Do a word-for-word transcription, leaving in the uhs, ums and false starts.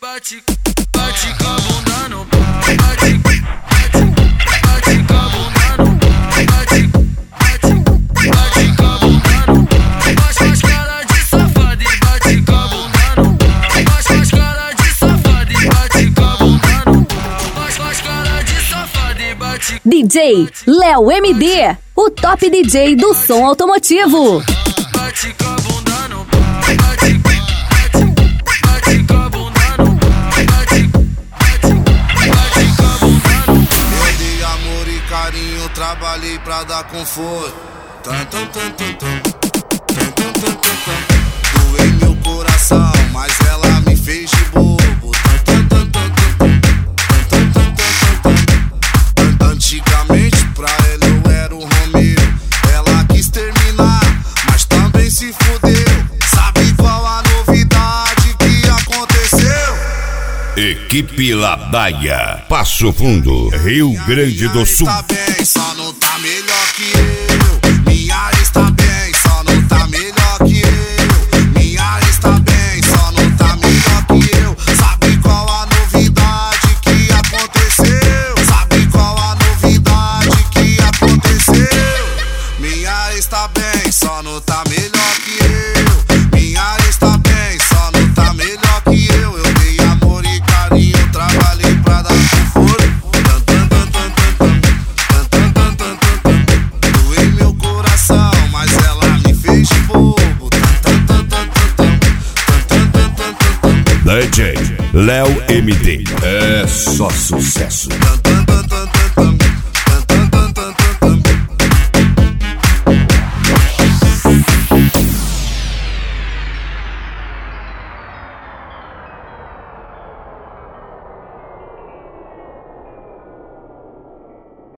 bate, bate com a bunda no pau, bate, bate, bate com a bunda no pau, bate, bate, bate com a bunda no pau, faz faz cara de safado e bate com a bunda no pau, faz faz cara de safado e bate com a bunda no pau, faz faz cara de safado e bate. D J Léo M D, o top D J do som automotivo. Bate com a bunda no pau, bate, bate, bate com a bunda no pau, bate, bate, bate com a bunda no pau. Eu dei amor e carinho, trabalhei pra dar conforto. Tum, tum, tum, tum, tum. Tum, tum, tum, tum, tum. Doei meu coração, mas ela me fez de bobo. Tum, tum, tum, tum, tum. Tum, tum, tum, tum, tum. Antigamente pra ela eu era o Romeu. Ela quis terminar, mas também se fudeu. Sabe qual a novidade que aconteceu? Equipe Ladaia, Passo Fundo, Rio Grande do Sul. Minha ex tá bem, só não tá melhor que eu. Minha ex tá bem, só não tá melhor que eu. Minha ex tá bem, só não tá melhor que eu. Sabe qual a novidade que aconteceu? Sabe qual a novidade que aconteceu? Minha ex tá bem, só não tá melhor que eu. Minha ex tá bem, só não tá melhor que eu. Eu dei amor e carinho, trabalhei pra dar conforto. Doei meu coração, mas ela me fez de bobo. D J Léo M D, é só sucesso.